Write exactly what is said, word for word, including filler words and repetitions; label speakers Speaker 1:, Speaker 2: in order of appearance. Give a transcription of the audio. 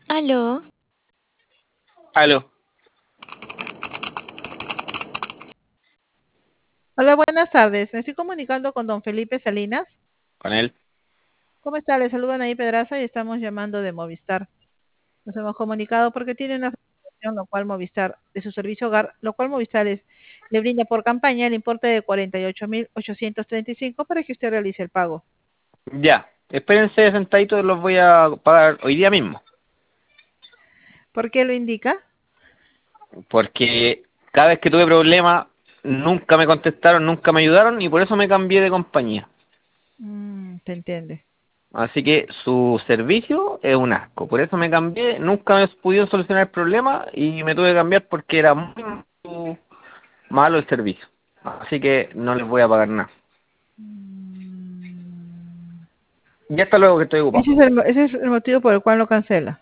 Speaker 1: Aló,
Speaker 2: Aló,
Speaker 3: Hola, buenas tardes. Me estoy comunicando con don Felipe Salinas.
Speaker 2: con él.
Speaker 3: ¿Cómo está? Le saludan ahí Pedraza y estamos llamando de Movistar. Nos hemos comunicado porque tiene una promoción, lo cual Movistar, de su servicio hogar, lo cual Movistar es- le brinda por campaña el importe de cuarenta y ocho mil ochocientos treinta y cinco para que usted realice el pago.
Speaker 2: Ya, espérense sentaditos, los voy a pagar hoy día mismo.
Speaker 3: ¿Por qué lo indica?
Speaker 2: Porque cada vez que tuve problemas, nunca me contestaron, nunca me ayudaron y por eso me cambié de compañía.
Speaker 3: Mm, se entiende.
Speaker 2: Así que su servicio es un asco. Por eso me cambié, nunca me pudieron solucionar el problema y me tuve que cambiar porque era muy malo el servicio. Así que no les voy a pagar nada.
Speaker 3: Mm,
Speaker 2: Ya hasta luego que estoy ocupado.
Speaker 3: ese es el, mo- ese es el motivo por el cual lo cancela.